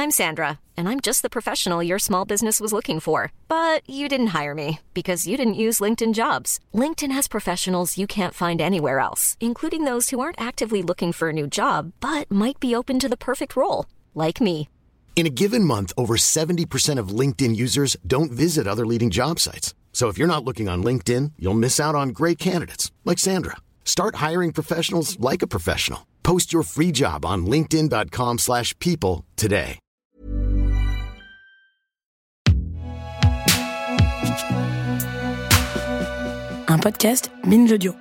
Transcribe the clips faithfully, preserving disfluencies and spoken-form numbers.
I'm Sandra, and I'm just the professional your small business was looking for. But you didn't hire me because you didn't use LinkedIn Jobs. LinkedIn has professionals you can't find anywhere else, including those who aren't actively looking for a new job, but might be open to the perfect role, like me. In a given month, over seventy percent of LinkedIn users don't visit other leading job sites. So if you're not looking on LinkedIn, you'll miss out on great candidates like Sandra. Start hiring professionals like a professional. Post your free job on linkedin dot com slash people today. Un podcast Binge Audio.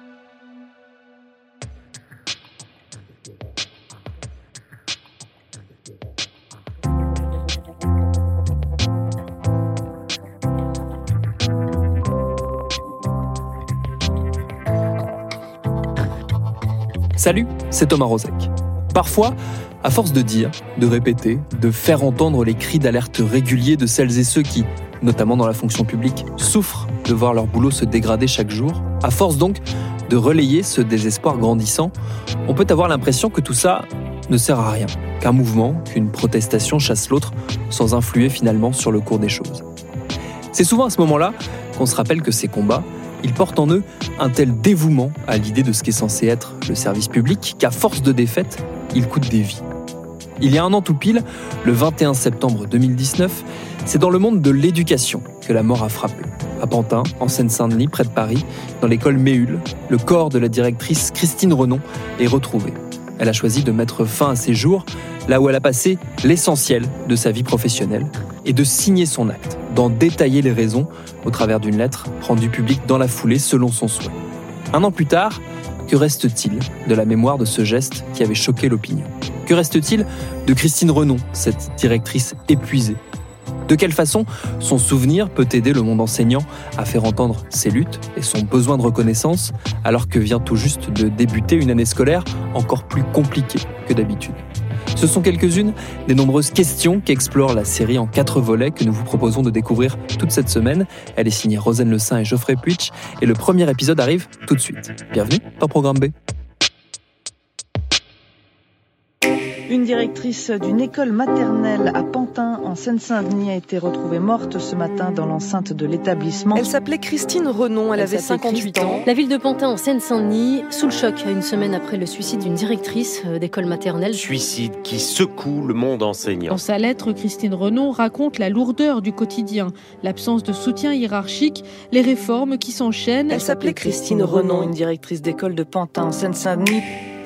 Salut, c'est Thomas Rozek. Parfois, à force de dire, de répéter, de faire entendre les cris d'alerte réguliers de celles et ceux qui, notamment dans la fonction publique, souffrent de voir leur boulot se dégrader chaque jour, à force donc de relayer ce désespoir grandissant, on peut avoir l'impression que tout ça ne sert à rien, qu'un mouvement, qu'une protestation chasse l'autre sans influer finalement sur le cours des choses. C'est souvent à ce moment-là qu'on se rappelle que ces combats, ils portent en eux un tel dévouement à l'idée de ce qu'est censé être le service public qu'à force de défaites, ils coûtent des vies. Il y a un an tout pile, le vingt et un septembre deux mille dix-neuf, c'est dans le monde de l'éducation que la mort a frappé. À Pantin, en Seine-Saint-Denis, près de Paris, dans l'école Méhul, le corps de la directrice Christine Renon est retrouvé. Elle a choisi de mettre fin à ses jours, là où elle a passé l'essentiel de sa vie professionnelle, et de signer son acte, d'en détailler les raisons au travers d'une lettre rendue publique dans la foulée selon son souhait. Un an plus tard, que reste-t-il de la mémoire de ce geste qui avait choqué l'opinion ? Que reste-t-il de Christine Renon, cette directrice épuisée ? De quelle façon son souvenir peut aider le monde enseignant à faire entendre ses luttes et son besoin de reconnaissance alors que vient tout juste de débuter une année scolaire encore plus compliquée que d'habitude ? Ce sont quelques-unes des nombreuses questions qu'explore la série en quatre volets que nous vous proposons de découvrir toute cette semaine. Elle est signée Rosen Le Saint et Geoffrey Puitch et le premier épisode arrive tout de suite. Bienvenue dans Programme B. Une directrice d'une école maternelle à Pantin, en Seine-Saint-Denis, a été retrouvée morte ce matin dans l'enceinte de l'établissement. Elle s'appelait Christine Renon, elle, elle avait cinquante-huit ans. La ville de Pantin, en Seine-Saint-Denis, sous le choc, une semaine après le suicide d'une directrice d'école maternelle. Suicide qui secoue le monde enseignant. Dans sa lettre, Christine Renon raconte la lourdeur du quotidien, l'absence de soutien hiérarchique, les réformes qui s'enchaînent. Elle s'appelait Christine Renon, une directrice d'école de Pantin, en Seine-Saint-Denis.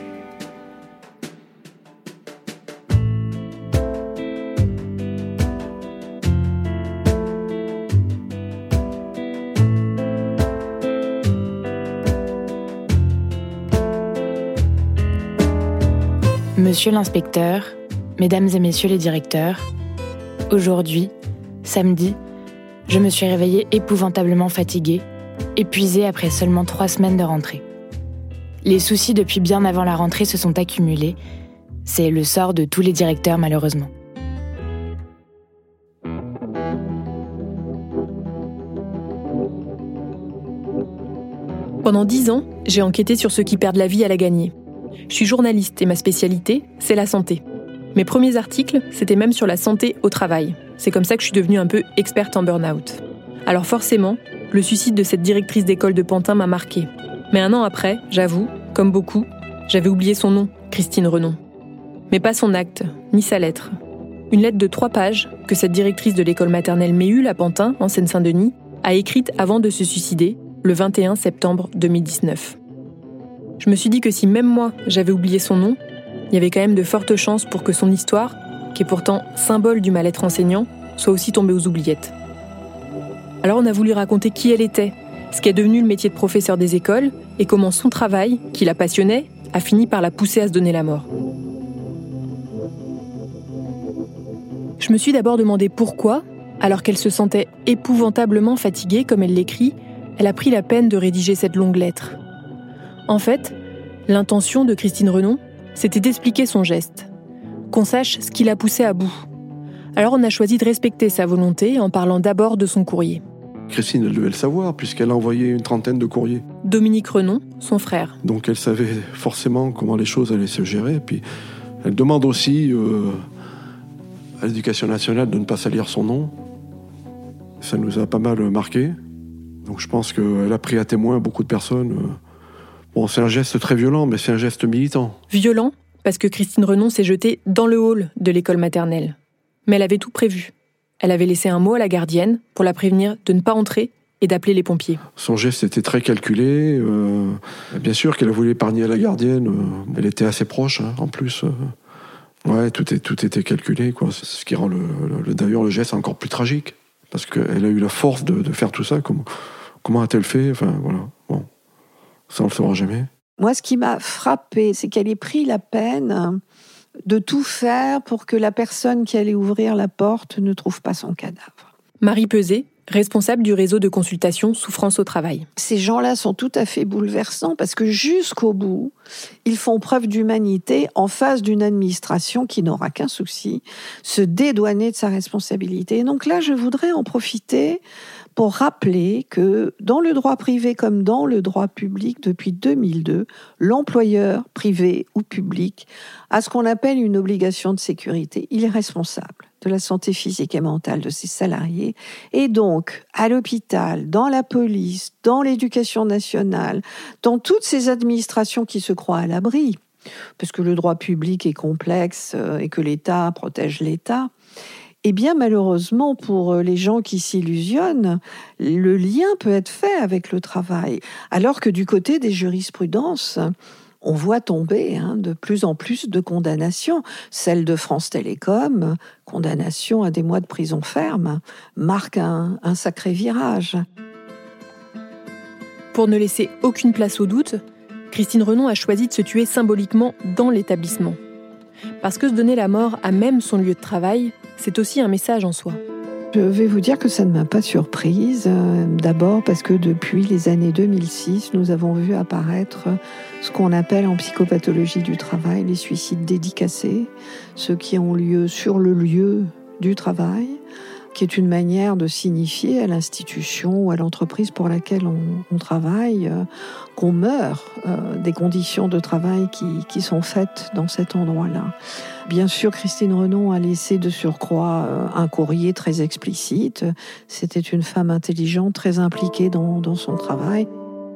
Monsieur l'inspecteur, mesdames et messieurs les directeurs, aujourd'hui, samedi, je me suis réveillée épouvantablement fatiguée, épuisée après seulement trois semaines de rentrée. Les soucis depuis bien avant la rentrée se sont accumulés. C'est le sort de tous les directeurs malheureusement. Pendant dix ans, j'ai enquêté sur ceux qui perdent la vie à la gagner. Je suis journaliste et ma spécialité, c'est la santé. Mes premiers articles, c'était même sur la santé au travail. C'est comme ça que je suis devenue un peu experte en burn-out. Alors forcément, le suicide de cette directrice d'école de Pantin m'a marquée. Mais un an après, j'avoue, comme beaucoup, j'avais oublié son nom, Christine Renon. Mais pas son acte, ni sa lettre. Une lettre de trois pages que cette directrice de l'école maternelle Méhul à Pantin, en Seine-Saint-Denis, a écrite avant de se suicider, le vingt et un septembre deux mille dix-neuf. Je me suis dit que si même moi, j'avais oublié son nom, il y avait quand même de fortes chances pour que son histoire, qui est pourtant symbole du mal-être enseignant, soit aussi tombée aux oubliettes. Alors on a voulu raconter qui elle était, ce qu'est devenu le métier de professeur des écoles, et comment son travail, qui la passionnait, a fini par la pousser à se donner la mort. Je me suis d'abord demandé pourquoi, alors qu'elle se sentait épouvantablement fatiguée, comme elle l'écrit, elle a pris la peine de rédiger cette longue lettre. En fait, l'intention de Christine Renon, c'était d'expliquer son geste, qu'on sache ce qui l'a poussée à bout. Alors on a choisi de respecter sa volonté en parlant d'abord de son courrier. Christine, elle devait le savoir, puisqu'elle a envoyé une trentaine de courriers. Dominique Renon, son frère. Donc elle savait forcément comment les choses allaient se gérer. Puis elle demande aussi euh, à l'Éducation nationale de ne pas salir son nom. Ça nous a pas mal marqué. Donc je pense qu'elle a pris à témoin beaucoup de personnes. Bon, c'est un geste très violent, mais c'est un geste militant. Violent, parce que Christine Renon s'est jetée dans le hall de l'école maternelle. Mais elle avait tout prévu. Elle avait laissé un mot à la gardienne pour la prévenir de ne pas entrer et d'appeler les pompiers. Son geste était très calculé. Euh, bien sûr qu'elle a voulu épargner la gardienne. Euh, elle était assez proche, hein, en plus. Euh, ouais, tout, est, tout était calculé, quoi. C'est ce qui rend le, le, d'ailleurs le geste encore plus tragique. Parce qu'elle a eu la force de, de faire tout ça. Comment, comment a-t-elle fait ? Enfin, voilà. Bon, ça, on ne le saura jamais. Moi, ce qui m'a frappée, c'est qu'elle ait pris la peine de tout faire pour que la personne qui allait ouvrir la porte ne trouve pas son cadavre. Marie Peuzet, responsable du réseau de consultation Souffrance au travail. Ces gens-là sont tout à fait bouleversants parce que jusqu'au bout, ils font preuve d'humanité en face d'une administration qui n'aura qu'un souci, se dédouaner de sa responsabilité. Et donc là, je voudrais en profiter pour rappeler que dans le droit privé comme dans le droit public, depuis deux mille deux, l'employeur, privé ou public, a ce qu'on appelle une obligation de sécurité. Il est responsable de la santé physique et mentale de ses salariés. Et donc, à l'hôpital, dans la police, dans l'éducation nationale, dans toutes ces administrations qui se croient à l'abri, parce que le droit public est complexe et que l'État protège l'État, eh bien, malheureusement, pour les gens qui s'illusionnent, le lien peut être fait avec le travail. Alors que du côté des jurisprudences, on voit tomber hein, de plus en plus de condamnations. Celle de France Télécom, condamnation à des mois de prison ferme, marque un, un sacré virage. Pour ne laisser aucune place au doute, Christine Renon a choisi de se tuer symboliquement dans l'établissement. Parce que se donner la mort à même son lieu de travail, c'est aussi un message en soi. Je vais vous dire que ça ne m'a pas surprise. D'abord parce que depuis les années deux mille six, nous avons vu apparaître ce qu'on appelle en psychopathologie du travail les suicides dédicacés, ceux qui ont lieu sur le lieu du travail, qui est une manière de signifier à l'institution ou à l'entreprise pour laquelle on, on travaille euh, qu'on meurt euh, des conditions de travail qui, qui sont faites dans cet endroit-là. Bien sûr, Christine Renon a laissé de surcroît euh, un courrier très explicite. C'était une femme intelligente, très impliquée dans, dans son travail.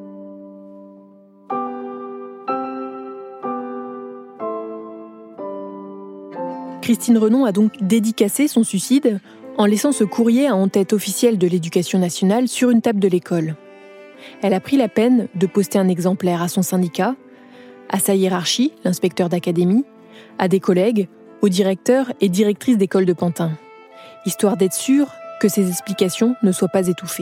Christine Renon a donc dédicacé son suicide en laissant ce courrier à en-tête officielle de l'Éducation nationale sur une table de l'école. Elle a pris la peine de poster un exemplaire à son syndicat, à sa hiérarchie, l'inspecteur d'académie, à des collègues, aux directeurs et directrices d'école de Pantin, histoire d'être sûre que ses explications ne soient pas étouffées.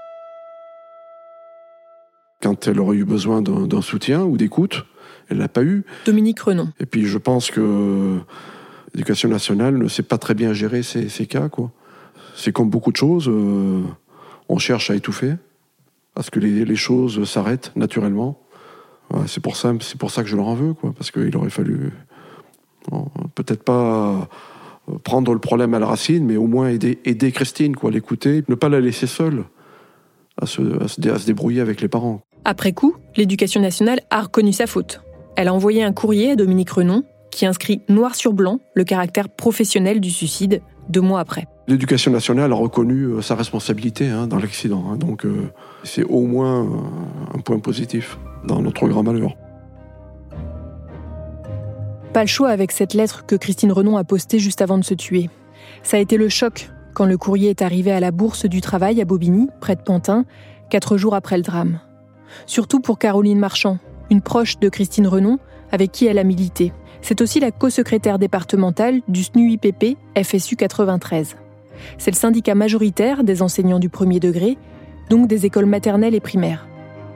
Quand elle aurait eu besoin d'un, d'un soutien ou d'écoute, elle ne l'a pas eu. Dominique Renon. Et puis je pense que l'Éducation nationale ne sait pas très bien gérer ces, ces cas, quoi. C'est comme beaucoup de choses, euh, on cherche à étouffer, parce que les, les choses s'arrêtent naturellement. Ouais, c'est pour ça, c'est pour ça que je leur en veux, quoi, parce qu'il aurait fallu bon, peut-être pas prendre le problème à la racine, mais au moins aider, aider Christine, quoi, l'écouter, ne pas la laisser seule à se, à se, à se débrouiller avec les parents. Après coup, l'Éducation nationale a reconnu sa faute. Elle a envoyé un courrier à Dominique Renon, qui inscrit noir sur blanc le caractère professionnel du suicide deux mois après. L'Éducation nationale a reconnu euh, sa responsabilité hein, dans l'accident. Hein, donc euh, c'est au moins euh, un point positif dans notre grand malheur. Pas le choix avec cette lettre que Christine Renon a postée juste avant de se tuer. Ça a été le choc quand le courrier est arrivé à la Bourse du Travail à Bobigny, près de Pantin, quatre jours après le drame. Surtout pour Caroline Marchand, une proche de Christine Renon, avec qui elle a milité. C'est aussi la co-secrétaire départementale du S N U I P P F S U quatre-vingt-treize. C'est le syndicat majoritaire des enseignants du premier degré, donc des écoles maternelles et primaires.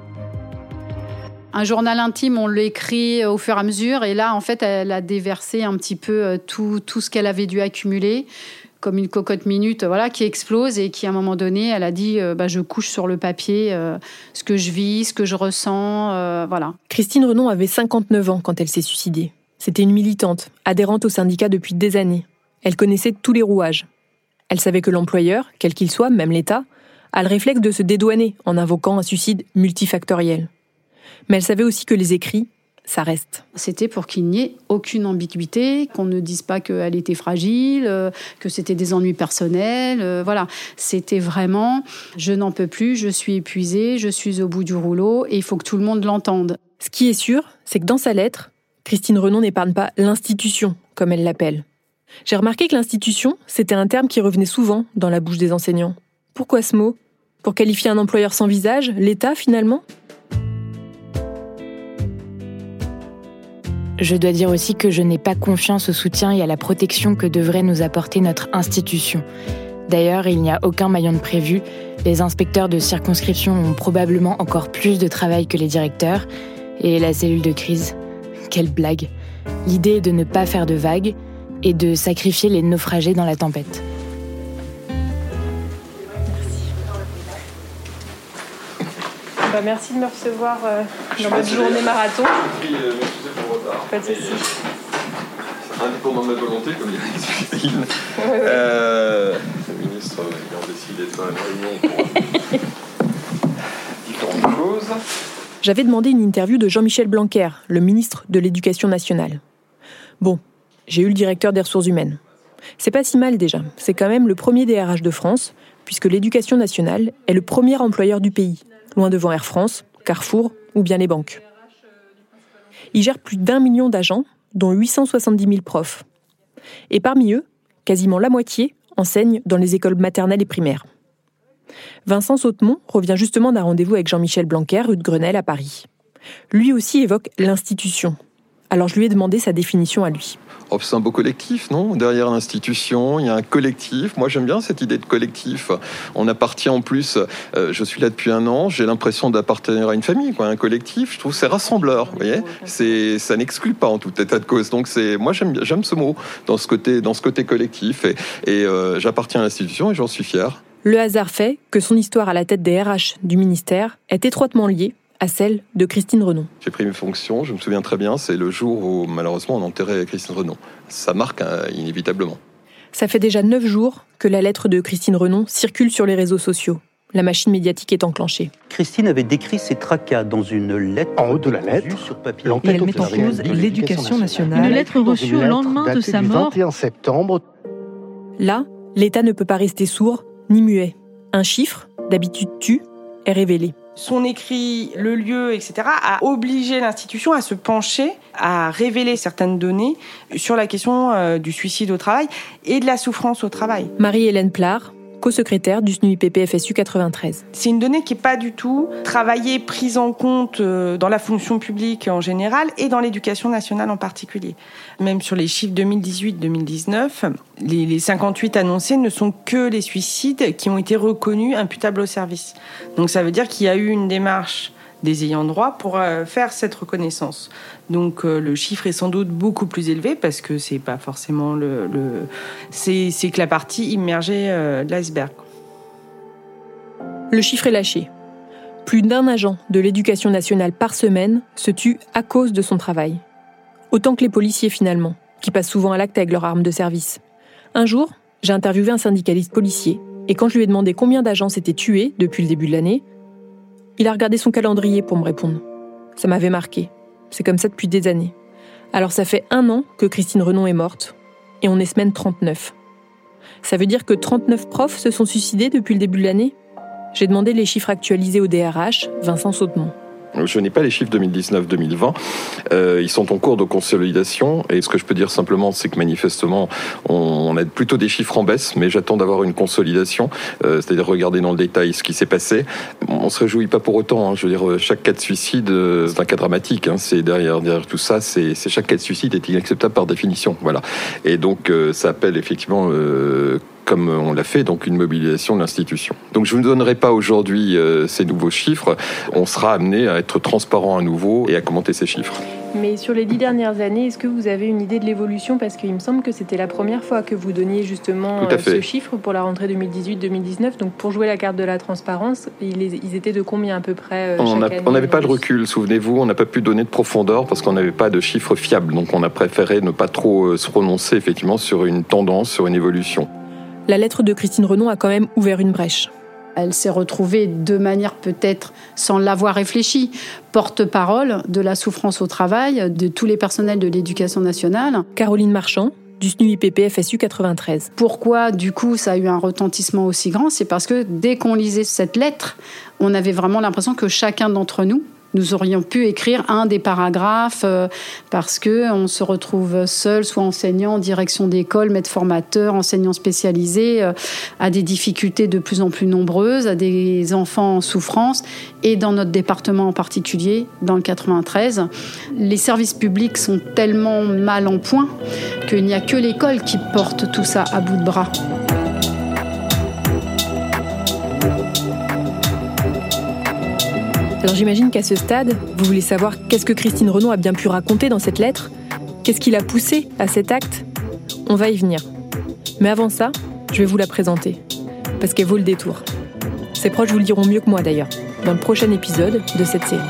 Un journal intime, on l'écrit au fur et à mesure. Et là, en fait, elle a déversé un petit peu tout, tout ce qu'elle avait dû accumuler, comme une cocotte minute, voilà, qui explose et qui, à un moment donné, elle a dit euh, bah, « je couche sur le papier euh, ce que je vis, ce que je ressens euh, ». Voilà. Christine Renon avait cinquante-neuf ans quand elle s'est suicidée. C'était une militante, adhérente au syndicat depuis des années. Elle connaissait tous les rouages. Elle savait que l'employeur, quel qu'il soit, même l'État, a le réflexe de se dédouaner en invoquant un suicide multifactoriel. Mais elle savait aussi que les écrits, ça reste. C'était pour qu'il n'y ait aucune ambiguïté, qu'on ne dise pas qu'elle était fragile, euh, que c'était des ennuis personnels. Euh, voilà, c'était vraiment « je n'en peux plus, je suis épuisée, je suis au bout du rouleau et il faut que tout le monde l'entende ». Ce qui est sûr, c'est que dans sa lettre, Christine Renon n'épargne pas l'institution, comme elle l'appelle. J'ai remarqué que l'institution, c'était un terme qui revenait souvent dans la bouche des enseignants. Pourquoi ce mot ? Pour qualifier un employeur sans visage, l'État finalement ? Je dois dire aussi que je n'ai pas confiance au soutien et à la protection que devrait nous apporter notre institution. D'ailleurs, il n'y a aucun maillon de prévu. Les inspecteurs de circonscription ont probablement encore plus de travail que les directeurs. Et la cellule de crise, quelle blague. L'idée est de ne pas faire de vagues et de sacrifier les naufragés dans la tempête. Bah, merci de me recevoir euh, dans votre journée marathon. Je prie, euh, m'excuser pour le retard. Pas de soucis. C'est indépendant de ma volonté, comme dirait Christine. Ouais, ouais. euh, les ministres euh, ont décidé de faire une réunion pour différentes choses. J'avais demandé une interview de Jean-Michel Blanquer, le ministre de l'Éducation nationale. Bon, j'ai eu le directeur des ressources humaines. C'est pas si mal déjà. C'est quand même le premier D R H de France, puisque l'Éducation nationale est le premier employeur du pays. Loin devant Air France, Carrefour ou bien les banques. Il gère plus d'un million d'agents, dont huit cent soixante-dix mille profs. Et parmi eux, quasiment la moitié enseignent dans les écoles maternelles et primaires. Vincent Sautemont revient justement d'un rendez-vous avec Jean-Michel Blanquer, rue de Grenelle à Paris. Lui aussi évoque l'institution. Alors je lui ai demandé sa définition à lui. Oh, c'est un beau collectif, non ? Derrière l'institution, il y a un collectif. Moi, j'aime bien cette idée de collectif. On appartient en plus, euh, je suis là depuis un an, j'ai l'impression d'appartenir à une famille, quoi. Un collectif, je trouve que c'est rassembleur, vous voyez ? C'est, ça n'exclut pas en tout état de cause. Donc, c'est, moi, j'aime, j'aime ce mot, dans ce côté, dans ce côté collectif. Et, et euh, j'appartiens à l'institution et j'en suis fier. Le hasard fait que son histoire à la tête des R H du ministère est étroitement liée à celle de Christine Renon. J'ai pris mes fonctions, je me souviens très bien, c'est le jour où malheureusement on enterrait Christine Renon. Ça marque hein, inévitablement. Ça fait déjà neuf jours que la lettre de Christine Renon circule sur les réseaux sociaux. La machine médiatique est enclenchée. Christine avait décrit ses tracas dans une lettre. En haut de la lettre, sur papier. Et elle met en cause l'éducation nationale. Une lettre reçue au lendemain de sa mort. vingt et un septembre. Là, l'État ne peut pas rester sourd ni muet. Un chiffre, d'habitude tu, est révélé. Son écrit, le lieu, et cetera, a obligé l'institution à se pencher, à révéler certaines données sur la question euh, du suicide au travail et de la souffrance au travail. Marie-Hélène Plard, co-secrétaire du S N U I P P F S U quatre-vingt-treize. C'est une donnée qui n'est pas du tout travaillée, prise en compte euh, dans la fonction publique en général et dans l'éducation nationale en particulier. Même sur les chiffres deux mille dix-huit deux mille dix-neuf, les, les cinquante-huit annoncés ne sont que les suicides qui ont été reconnus imputables au service. Donc ça veut dire qu'il y a eu une démarche des ayants droit pour euh, faire cette reconnaissance. Donc euh, le chiffre est sans doute beaucoup plus élevé parce que c'est pas forcément le, le... C'est, c'est que la partie immergée euh, de l'iceberg. Le chiffre est lâché. Plus d'un agent de l'éducation nationale par semaine se tue à cause de son travail. Autant que les policiers finalement, qui passent souvent à l'acte avec leur arme de service. Un jour, j'ai interviewé un syndicaliste policier et quand je lui ai demandé combien d'agents s'étaient tués depuis le début de l'année, il a regardé son calendrier pour me répondre. Ça m'avait marqué. C'est comme ça depuis des années. Alors ça fait un an que Christine Renon est morte, et on est semaine trente-neuf. Ça veut dire que trente-neuf profs se sont suicidés depuis le début de l'année ? J'ai demandé les chiffres actualisés au D R H, Vincent Sautemont. Je n'ai pas les chiffres deux mille dix-neuf deux mille vingt. Euh, ils sont en cours de consolidation. Et ce que je peux dire simplement, c'est que manifestement, on, on a plutôt des chiffres en baisse, mais j'attends d'avoir une consolidation, euh, c'est-à-dire regarder dans le détail ce qui s'est passé. On ne se réjouit pas pour autant. Hein. Je veux dire, chaque cas de suicide, euh, c'est un cas dramatique. Hein. C'est derrière, derrière tout ça, c'est, c'est chaque cas de suicide est inacceptable par définition. Voilà. Et donc, euh, ça appelle effectivement... Euh, comme on l'a fait, donc une mobilisation de l'institution. Donc je ne vous donnerai pas aujourd'hui euh, ces nouveaux chiffres. On sera amené à être transparent à nouveau et à commenter ces chiffres. Mais sur les dix dernières années, est-ce que vous avez une idée de l'évolution ? Parce qu'il me semble que c'était la première fois que vous donniez justement euh, ce chiffre pour la rentrée deux mille dix-huit deux mille dix-neuf. Donc pour jouer la carte de la transparence, ils, ils étaient de combien à peu près euh, on chaque année ? On n'avait pas de recul, souvenez-vous. On n'a pas pu donner de profondeur parce qu'on n'avait pas de chiffres fiables. Donc on a préféré ne pas trop euh, se prononcer effectivement sur une tendance, sur une évolution. La lettre de Christine Renon a quand même ouvert une brèche. Elle s'est retrouvée de manière peut-être sans l'avoir réfléchi, porte-parole de la souffrance au travail de tous les personnels de l'éducation nationale. Caroline Marchand, du S N U I P P F S U quatre-vingt-treize. Pourquoi, du coup, ça a eu un retentissement aussi grand ? C'est parce que dès qu'on lisait cette lettre, on avait vraiment l'impression que chacun d'entre nous, nous aurions pu écrire un des paragraphes euh, parce qu'on se retrouve seul, soit enseignant, direction d'école, maître formateur, enseignant spécialisé, euh, à des difficultés de plus en plus nombreuses, à des enfants en souffrance, et dans notre département en particulier, dans le quatre-vingt-treize. Les services publics sont tellement mal en point qu'il n'y a que l'école qui porte tout ça à bout de bras. Alors j'imagine qu'à ce stade, vous voulez savoir qu'est-ce que Christine Renon a bien pu raconter dans cette lettre ? Qu'est-ce qui l'a poussée à cet acte ? On va y venir. Mais avant ça, je vais vous la présenter, parce qu'elle vaut le détour. Ses proches vous le diront mieux que moi d'ailleurs, dans le prochain épisode de cette série.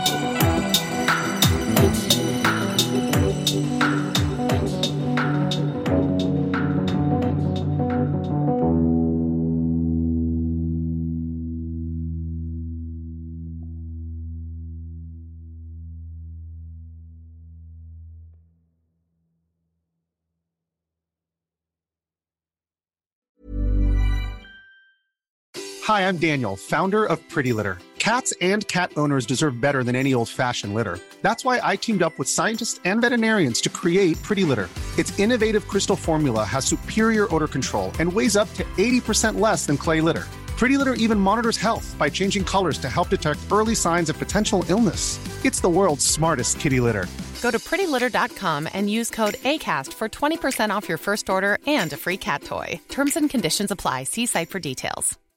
Hi, I'm Daniel, founder of Pretty Litter. Cats and cat owners deserve better than any old-fashioned litter. That's why I teamed up with scientists and veterinarians to create Pretty Litter. Its innovative crystal formula has superior odor control and weighs up to eighty percent less than clay litter. Pretty Litter even monitors health by changing colors to help detect early signs of potential illness. It's the world's smartest kitty litter. Go to pretty litter dot com and use code ACAST for twenty percent off your first order and a free cat toy. Terms and conditions apply. See site for details.